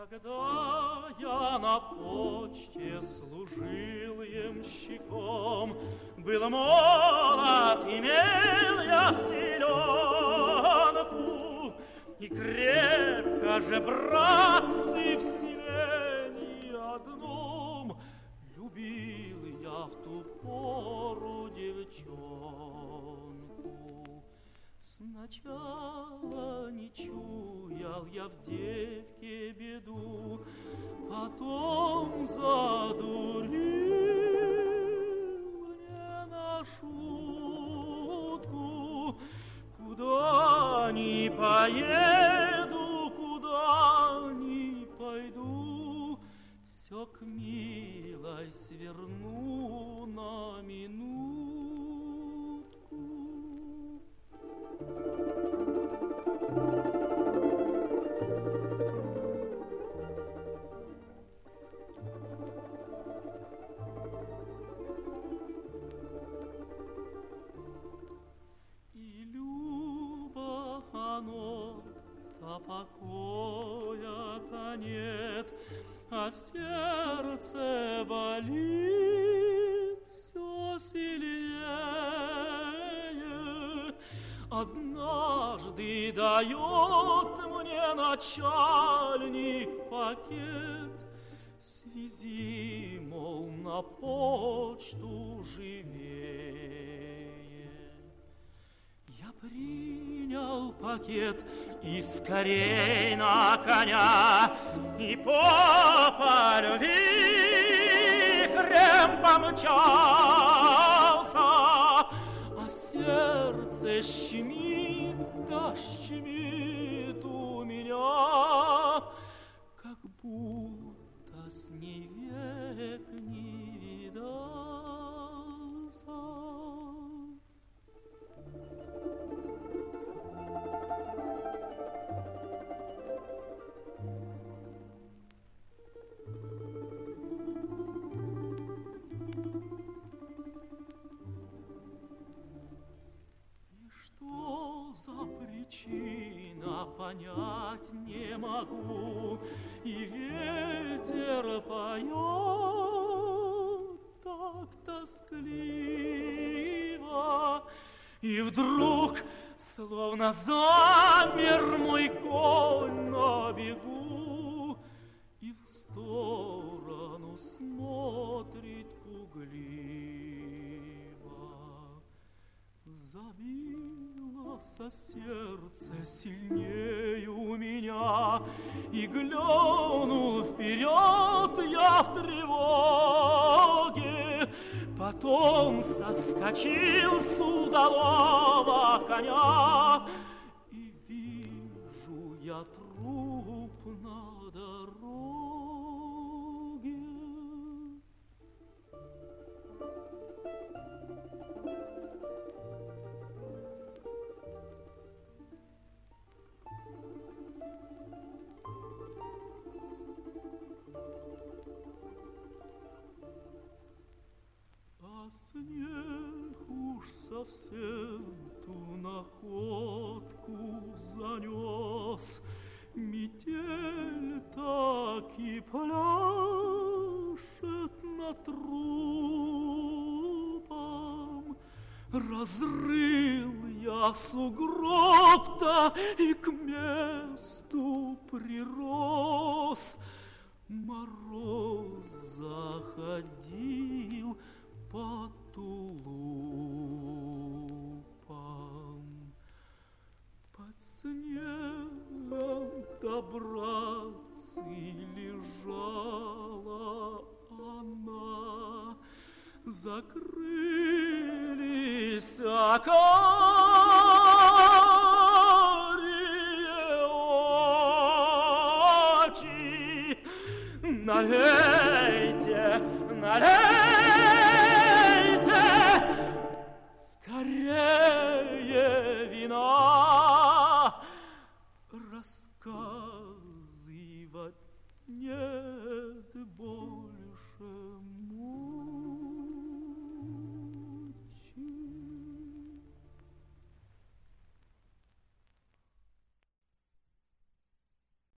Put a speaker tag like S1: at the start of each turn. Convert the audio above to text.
S1: Когда я на почте служил ямщиком, был молод, имел я селенку, и крепко же, братцы, в селении одном любил я в ту пору девчонку. Сначала не чуял я в девке беду, потом задурил мне на шутку. Куда ни поеду, куда ни пойду, все к милой сверну на минутку. И любо оно-то покоя-то нет, а сердце болит все сильнее. Однажды дает мне начальник пакет, свези, мол, на почту живее. Я принял пакет и скорей на коня, и по вихрем помчался, а сердце щемит, да щемит у меня, как будто с ней век не видался. Что за причина, понять не могу, и ветер поет так тоскливо, и вдруг, словно замер мой конь на бегу, и в сторону смотрит пугливо. Забилось сердце сильнее у меня, и глянул вперед я в тревоге, потом соскочил с удалого коня, и вижу я труп на дороге. А снег уж совсем ту находку занес, метель так и пляшет над трупом. Разрыл я сугроб-то и к месту прирос. Мороз заходил по тулупам. Под снегом-то, братцы, лежала она, закрылись карие очи. Налейте, налейте скорее вина, рассказывать нет более